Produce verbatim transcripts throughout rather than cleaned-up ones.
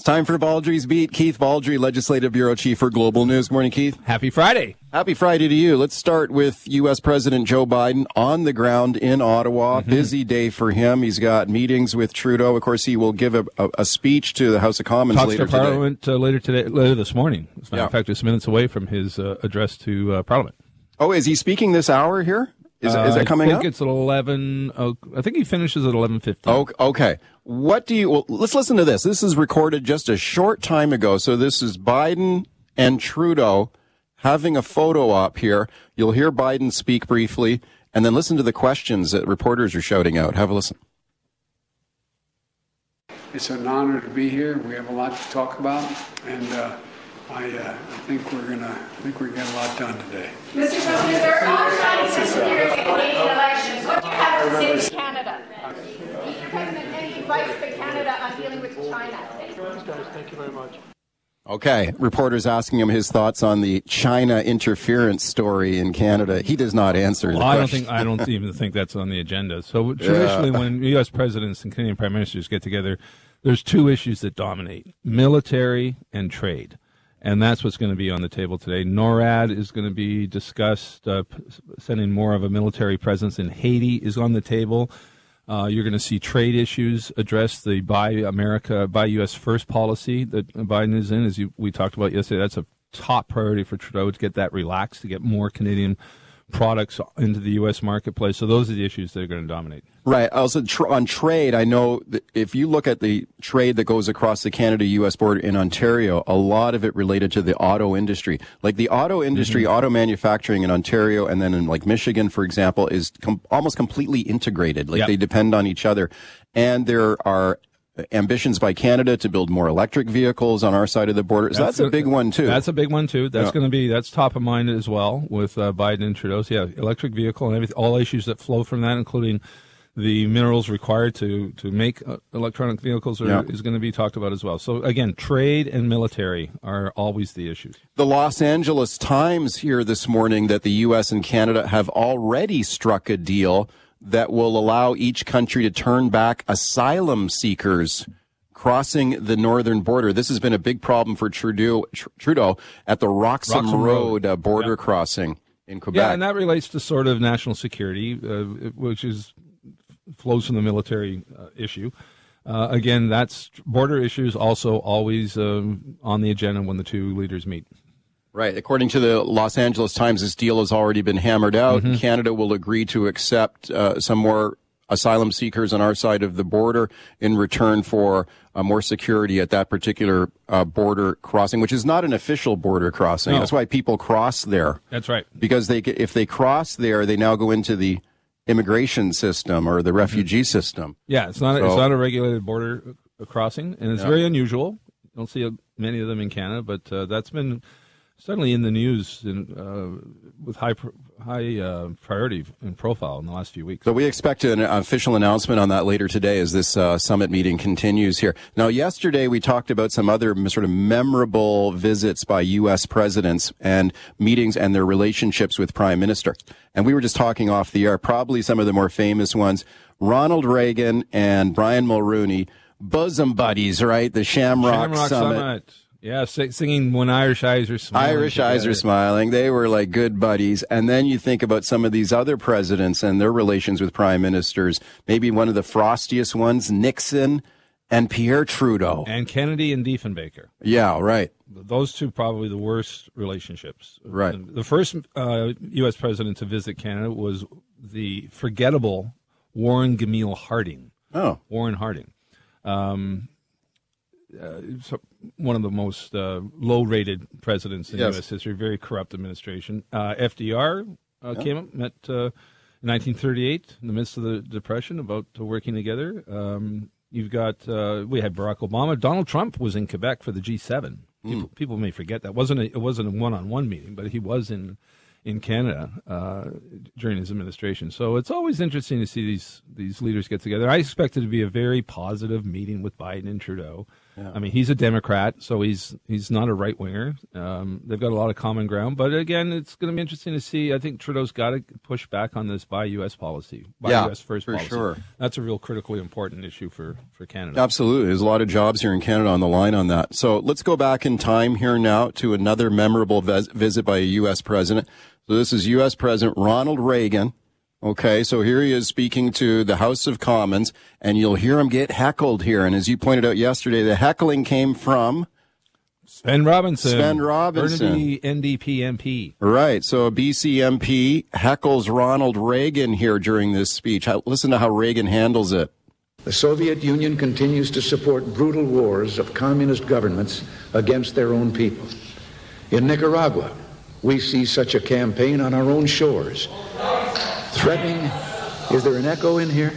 It's time for Baldry's Beat. Keith Baldry, Legislative Bureau Chief for Global News. Good morning, Keith. Happy Friday. Happy Friday to you. Let's start with U S. President Joe Biden on the ground in Ottawa. Mm-hmm. Busy day for him. He's got meetings with Trudeau. Of course, he will give a, a, a speech to the House of Commons Talks later to Parliament today. Uh, later today, later this morning. As a matter Yeah. of fact, just minutes away from his uh, address to uh, Parliament. Oh, is he speaking this hour here? Is, uh, is that coming up? I up? think it's at eleven. Oh, I think he finishes at eleven fifteen. Oh, okay. What do you, well, let's listen to this. This is recorded just a short time ago. So this is Biden and Trudeau having a photo op here. You'll hear Biden speak briefly and then listen to the questions that reporters are shouting out. Have a listen. It's an honor to be here. We have a lot to talk about, and uh, I, uh, I think we're gonna, I think we're gonna get a lot done today. Mister President, there are outstanding secretaries in Canadian elections. What do you have to say to Canada? Mister President, any advice for Canada on dealing with China? Thank you very much. Okay. Reporters asking him his thoughts on the China interference story in Canada. He does not answer Well, the I don't question. think I don't even think that's on the agenda. So traditionally, Yeah. when U S presidents and Canadian prime ministers get together, there's two issues that dominate: military and trade. And that's what's going to be on the table today. NORAD is going to be discussed. Uh, p- sending more of a military presence in Haiti is on the table. Uh, you're going to see trade issues addressed. The Buy America, Buy U S First policy that Biden is in, as you, we talked about yesterday, that's a top priority for Trudeau to get that relaxed, to get more Canadian products into the U S marketplace. So those are the issues that are going to dominate. Right. Also, tr- on trade, I know that if you look at the trade that goes across the Canada-U S border in Ontario, a lot of it related to the auto industry. Like the auto industry, mm-hmm. auto manufacturing in Ontario and then in like Michigan, for example, is com- almost completely integrated. Like yep. they depend on each other. And there are ambitions by Canada to build more electric vehicles on our side of the border. So that's, that's a big one, too. That's a big one, too. That's yeah. going to be, that's top of mind as well with uh, Biden and Trudeau. So, yeah, electric vehicle and everything, all issues that flow from that, including the minerals required to, to make uh, electronic vehicles are, yeah. is going to be talked about as well. So, again, trade and military are always the issues. The Los Angeles Times here this morning that the U S and Canada have already struck a deal that will allow each country to turn back asylum seekers crossing the northern border. This has been a big problem for Trudeau, Trudeau at the Roxham, Roxham Road, Road. Uh, border yeah. crossing in Quebec. Yeah, and that relates to sort of national security, uh, which is flows from the military uh, issue. Uh, again, that's border issues also always um, on the agenda when the two leaders meet. Right. According to the Los Angeles Times, this deal has already been hammered out. Mm-hmm. Canada will agree to accept uh, some more asylum seekers on our side of the border in return for uh, more security at that particular uh, border crossing, which is not an official border crossing. No. That's why people cross there. That's right. Because they, if they cross there, they now go into the immigration system or the refugee mm-hmm. system. Yeah, it's not so, it's not a regulated border crossing, and it's yeah. very unusual. You don't see many of them in Canada, but uh, that's been certainly in the news in, uh, with high high uh, priority and profile in the last few weeks. So we expect an official announcement on that later today as this uh, summit meeting continues here. Now, yesterday we talked about some other sort of memorable visits by U S presidents and meetings and their relationships with Prime Minister. And we were just talking off the air, probably some of the more famous ones, Ronald Reagan and Brian Mulroney, bosom buddies, right? The Shamrock, Shamrock Summit. Summit. Yeah, singing When Irish Eyes Are Smiling. Irish Eyes Are Smiling. They were like good buddies. And then you think about some of these other presidents and their relations with prime ministers. Maybe one of the frostiest ones, Nixon and Pierre Trudeau. And Kennedy and Diefenbaker. Yeah, right. Those two probably the worst relationships. Right. The first uh, U S president to visit Canada was the forgettable Warren Gamil Harding. Oh. Warren Harding. Um Uh, so one of the most uh, low-rated presidents in yes. U S history, very corrupt administration. Uh, F D R uh, yeah. came up, met uh, in nineteen thirty-eight in the midst of the Depression, about uh, working together. Um, you've got, uh, we had Barack Obama. Donald Trump was in Quebec for the G seven. People, mm. people may forget that. It wasn't a, it wasn't a one-on-one meeting, but he was in in Canada uh, during his administration. So it's always interesting to see these these leaders get together. I expect it to be a very positive meeting with Biden and Trudeau. I mean, he's a Democrat, so he's he's not a right winger. Um, they've got a lot of common ground, but again, it's going to be interesting to see. I think Trudeau's got to push back on this buy U S policy, buy Yeah, U S first for policy. sure. That's a real critically important issue for, for Canada. Absolutely. There's a lot of jobs here in Canada on the line on that. So let's go back in time here now to another memorable vis- visit by a U S president. So this is U S President Ronald Reagan. Okay, so here he is speaking to the House of Commons, and you'll hear him get heckled here. And as you pointed out yesterday, the heckling came from Sven Robinson. Sven Robinson. Burnaby N D P M P. Right. So a B C M P heckles Ronald Reagan here during this speech. How, listen to how Reagan handles it. The Soviet Union continues to support brutal wars of communist governments against their own people. In Nicaragua, we see such a campaign on our own shores. Threatening, is there an echo in here?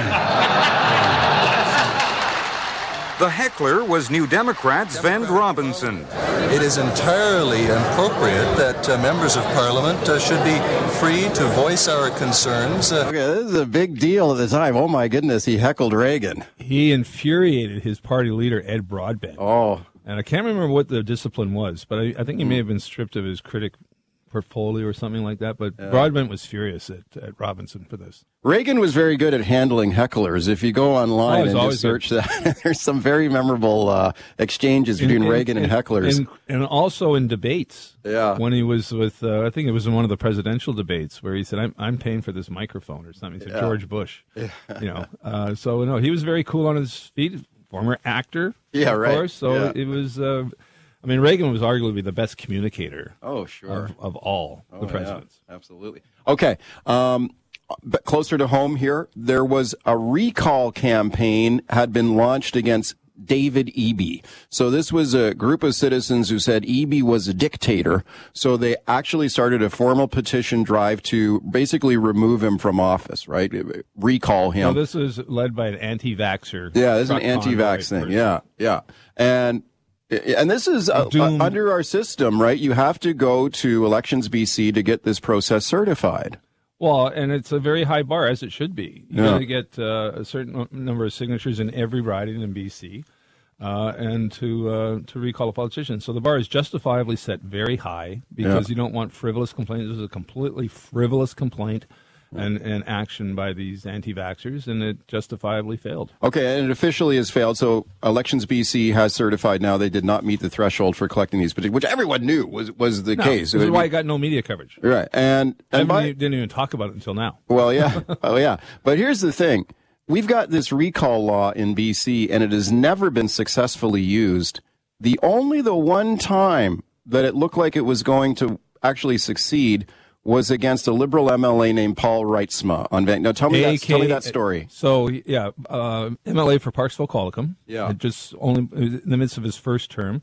The heckler was New Democrat Sven Robinson. It is entirely appropriate that uh, members of Parliament uh, should be free to voice our concerns. Uh, Okay, this is a big deal at the time. Oh, my goodness, he heckled Reagan. He infuriated his party leader, Ed Broadbent. Oh. And I can't remember what the discipline was, but I, I think he may have been stripped of his critic portfolio or something like that. But yeah. Broadbent was furious at, at Robinson for this. Reagan was very good at handling hecklers. If you go online oh, and just search good. that, there's some very memorable uh, exchanges between in, Reagan in, and hecklers. And, and also in debates. Yeah. When he was with, uh, I think it was in one of the presidential debates where he said, I'm, I'm paying for this microphone or something. He said, yeah. George Bush. Yeah. You know, uh, so no, he was very cool on his feet. Former actor. Yeah, of right. course. So yeah. it was, uh, I mean, Reagan was arguably the best communicator. Oh, sure. Of, of all oh, the presidents. Yeah, absolutely. Okay. Um, but closer to home here, there was a recall campaign had been launched against David Eby. So this was a group of citizens who said Eby was a dictator. So they actually started a formal petition drive to basically remove him from office, right? Recall him. No, this was led by an anti-vaxxer. Yeah, this is an anti-vax thing. Person. Yeah, yeah. And And this is uh, uh, under our system, right? You have to go to Elections B C to get this process certified. Well, and it's a very high bar, as it should be. You yeah. got to get uh, a certain number of signatures in every riding in B C, uh, and to uh, to recall a politician. So the bar is justifiably set very high because yeah. you don't want frivolous complaints. This is a completely frivolous complaint. And, and action by these anti-vaxxers, and it justifiably failed. Okay, and it officially has failed. So Elections B C has certified now they did not meet the threshold for collecting these petitions, which everyone knew was, was the no, case. This is why it got no media coverage. Right, and, and by, by, didn't even talk about it until now. Well, yeah, oh yeah. But here's the thing: we've got this recall law in B C, and it has never been successfully used. The only the one time that it looked like it was going to actually succeed was against a Liberal M L A named Paul Reitzma on Van. Now tell me that. Tell me that story. So yeah, uh, M L A for Parksville Qualicum. Yeah, just only in the midst of his first term,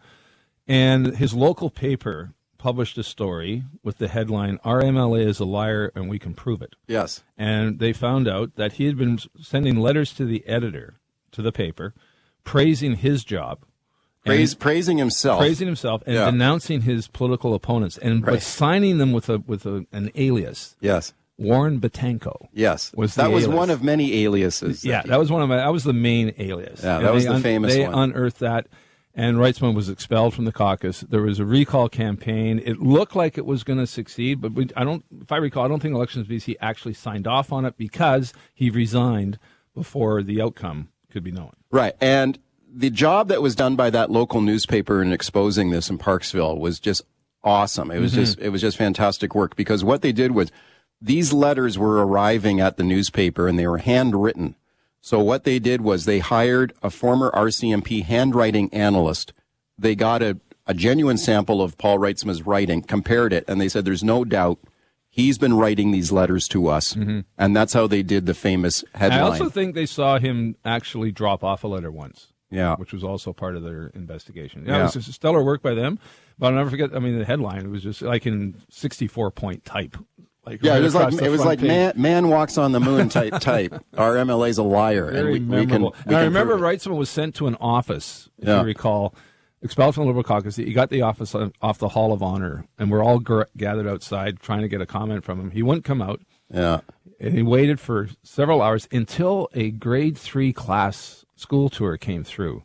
and his local paper published a story with the headline, "Our M L A is a liar and we can prove it." Yes, and they found out that he had been sending letters to the editor, to the paper, praising his job. Praise, praising himself, praising himself, and yeah. denouncing his political opponents, and right. but signing them with a with a, an alias. Yes, Warren Batanko. Yes, was that was alias. one of many aliases. Yeah, that, that was one of my. That was the main alias. Yeah, and that was the un, famous they one. They unearthed that, and Reitzman was expelled from the caucus. There was a recall campaign. It looked like it was going to succeed, but we, I don't. If I recall, I don't think Elections B C actually signed off on it because he resigned before the outcome could be known. Right, and the job that was done by that local newspaper in exposing this in Parksville was just awesome. It was mm-hmm. just it was just fantastic work, because what they did was these letters were arriving at the newspaper and they were handwritten. So what they did was they hired a former R C M P handwriting analyst. They got a, a genuine sample of Paul Reitzma's writing, compared it, and they said there's no doubt he's been writing these letters to us. Mm-hmm. And that's how they did the famous headline. I also think they saw him actually drop off a letter once. Yeah, which was also part of their investigation. Yeah, yeah. It was just stellar work by them. But I'll never forget. I mean, the headline, it was just like in sixty-four point type. Like yeah, right it was like it was like page. man, man walks on the moon type type. Our M L A's a liar, Very and we, we can. We and can I remember Reitzman was sent to an office, if yeah. you recall, expelled from the Liberal caucus. He got the office off the Hall of Honor, and we're all g- gathered outside trying to get a comment from him. He wouldn't come out. Yeah, and he waited for several hours until a grade three class school tour came through.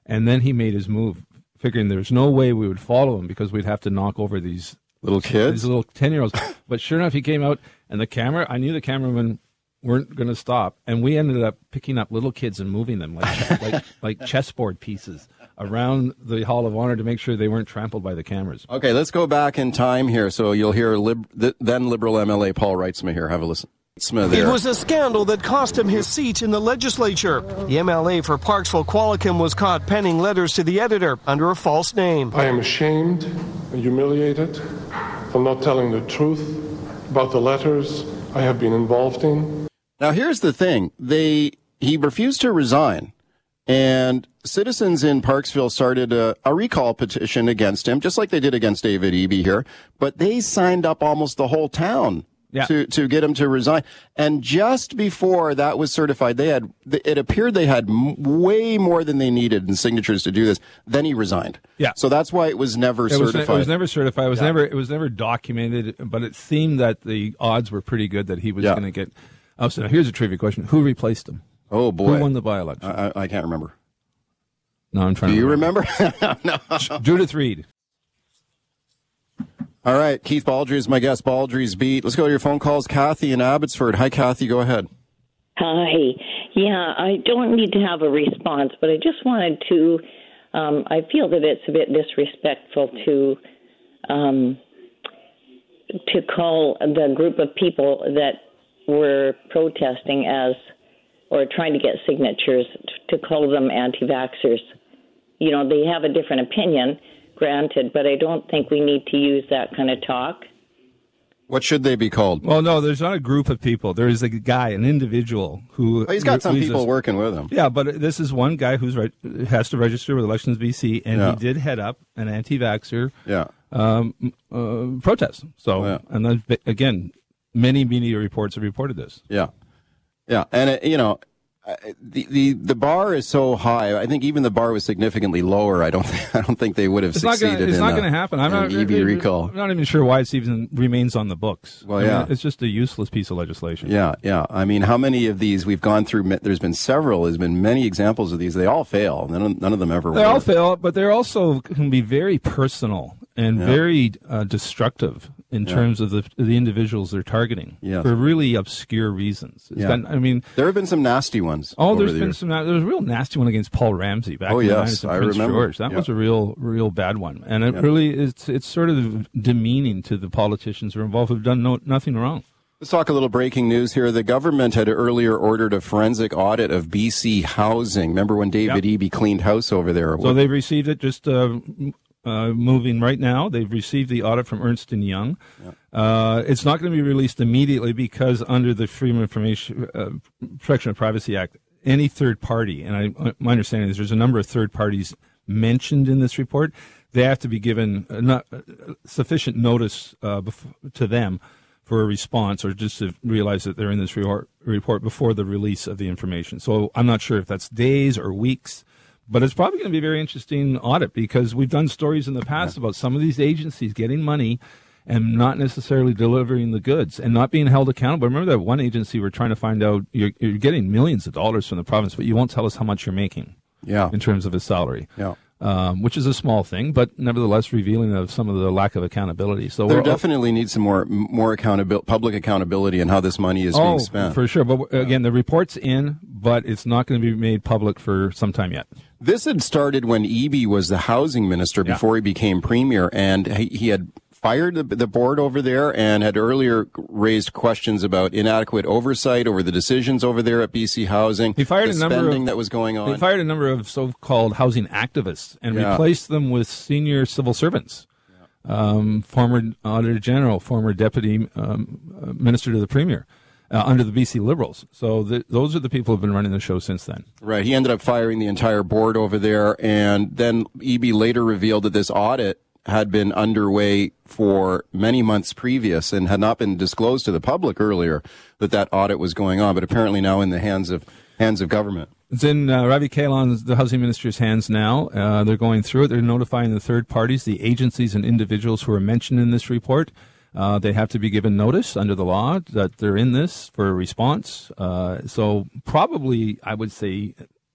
And then he made his move, figuring there's no way we would follow him because we'd have to knock over these little kids, these little ten-year-olds. But sure enough, he came out, and the camera, I knew the cameramen weren't going to stop, and we ended up picking up little kids and moving them like like like chessboard pieces around the Hall of Honor to make sure they weren't trampled by the cameras. Okay, let's go back in time here. So you'll hear lib- th- then Liberal M L A Paul Wrightsma here. Have a listen. It was a scandal that cost him his seat in the legislature. The M L A for Parksville Qualicum was caught penning letters to the editor under a false name. I am ashamed and humiliated for not telling the truth about the letters I have been involved in. Now, here's the thing. They he refused to resign, and citizens in Parksville started a, a recall petition against him, just like they did against David Eby here, but they signed up almost the whole town. Yeah. To, to get him to resign. And just before that was certified, they had, it appeared they had m- way more than they needed in signatures to do this. Then he resigned. Yeah. So that's why it was never it certified. Was ne- it was never certified. It was yeah. never, it was never documented, but it seemed that the odds were pretty good that he was yeah. going to get. Oh, so now here's a trivia question. Who replaced him? Oh, boy. Who won the by-election? I, I can't remember. No, I'm trying do to you remember. remember? No. Judith Reed. All right, Keith Baldry is my guest, Baldry's Beat. Let's go to your phone calls. Kathy in Abbotsford. Hi, Kathy, go ahead. Hi. Yeah, I don't need to have a response, but I just wanted to, um, I feel that it's a bit disrespectful to um, to call the group of people that were protesting as, or trying to get signatures, to call them anti-vaxxers. You know, they have a different opinion, granted, but I don't think we need to use that kind of talk. What should they be called? Well, no, there's not a group of people. There is a guy, an individual who... Oh, he's got some people a, working with him. Yeah, but this is one guy who re- has to register with Elections B C, and yeah. he did head up an anti-vaxxer yeah. um, uh, protest. So, yeah. and then, again, many media reports have reported this. Yeah. Yeah, and, it, you know... Uh, the, the the bar is so high. I think even the bar was significantly lower. I don't th- I don't think they would have it's succeeded. Not gonna, it's in not going to happen. I'm not E B recall. I'm not even sure why it even remains on the books. Well, I yeah, mean, it's just a useless piece of legislation. Yeah, yeah. I mean, how many of these we've gone through? There's been several. There's been many examples of these. They all fail. None of, none of them ever. They work. all fail, but they're also can be very personal and yeah. very uh, destructive in yeah. terms of the the individuals they're targeting yes. for really obscure reasons. It's yeah. got, I mean, there have been some nasty ones. Oh, there's the been years. some. There was a real nasty one against Paul Ramsey back oh, in yes, the I Prince remember. George. That yeah. was a real, real bad one, and it yeah. really it's it's sort of demeaning to the politicians who are involved who've done no, nothing wrong. Let's talk a little breaking news here. The government had earlier ordered a forensic audit of B C housing. Remember when David yep. Eby cleaned house over there? So they've received it just uh, uh, moving right now. They've received the audit from Ernst and Young. Yep. Uh, it's not going to be released immediately because under the Freedom of Information uh, Protection of Privacy Act, any third party, and I, my understanding is there's a number of third parties mentioned in this report, they have to be given not, uh, sufficient notice uh, bef- to them for a response or just to realize that they're in this re- report before the release of the information. So I'm not sure if that's days or weeks, but it's probably going to be a very interesting audit because we've done stories in the past yeah. about some of these agencies getting money and not necessarily delivering the goods and not being held accountable. Remember that one agency we're trying to find out, you're, you're getting millions of dollars from the province, but you won't tell us how much you're making yeah. in terms of his salary. Yeah. Um, which is a small thing, but nevertheless revealing of some of the lack of accountability. So there definitely needs some more more accountability, public accountability, in how this money is oh, being spent. For sure. But again, the report's in, but it's not going to be made public for some time yet. This had started when Eby was the housing minister before yeah. he became premier, and he, he had fired the, the board over there and had earlier raised questions about inadequate oversight over the decisions over there at B C Housing. He fired the a number spending of, that was going on. He fired a number of so-called housing activists and yeah. replaced them with senior civil servants. Yeah. Um, former Auditor General, former Deputy um, Minister to the Premier. Uh, under the B C Liberals. So the, those are the people who have been running the show since then. Right. He ended up firing the entire board over there, and then Eby later revealed that this audit had been underway for many months previous and had not been disclosed to the public earlier that that audit was going on, but apparently now in the hands of hands of government. It's in uh, Ravi Kahlon's, the housing minister's hands now. Uh, they're going through it. They're notifying the third parties, the agencies and individuals who are mentioned in this report. Uh, they have to be given notice under the law that they're in this for a response. Uh, so probably, I would say,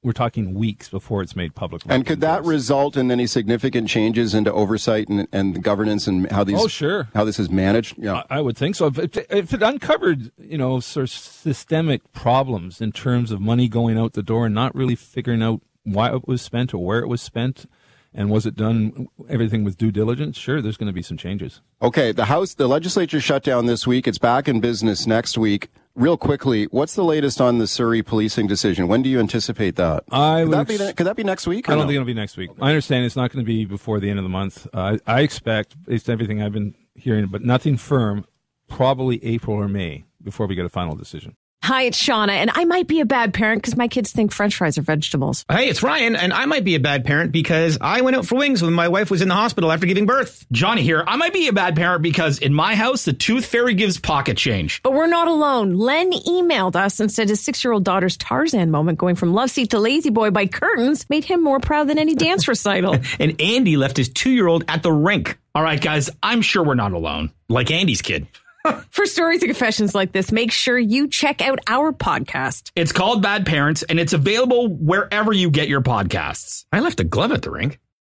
we're talking weeks before it's made public. And could that result in any significant changes into oversight and, and governance and how these? Oh, sure. How this is managed? Yeah, I, I would think so. If it, if it uncovered, you know, sort of systemic problems in terms of money going out the door and not really figuring out why it was spent or where it was spent, and was it done everything with due diligence? Sure, there's going to be some changes. Okay, the House, the legislature shut down this week. It's back in business next week. Real quickly, what's the latest on the Surrey policing decision? When do you anticipate that? I could, would that be, ex- could that be next week? I don't no? think it'll be next week. I understand it's not going to be before the end of the month. Uh, I expect, based on everything I've been hearing, but nothing firm, probably April or May before we get a final decision. Hi, it's Shauna, and I might be a bad parent because my kids think French fries are vegetables. Hey, it's Ryan, and I might be a bad parent because I went out for wings when my wife was in the hospital after giving birth. Johnny here. I might be a bad parent because in my house, the tooth fairy gives pocket change. But we're not alone. Len emailed us and said his six-year-old daughter's Tarzan moment going from love seat to lazy boy by curtains made him more proud than any dance recital. And Andy left his two-year-old at the rink. All right, guys, I'm sure we're not alone. Like Andy's kid. For stories and confessions like this, make sure you check out our podcast. It's called Bad Parents, and it's available wherever you get your podcasts. I left a glove at the rink.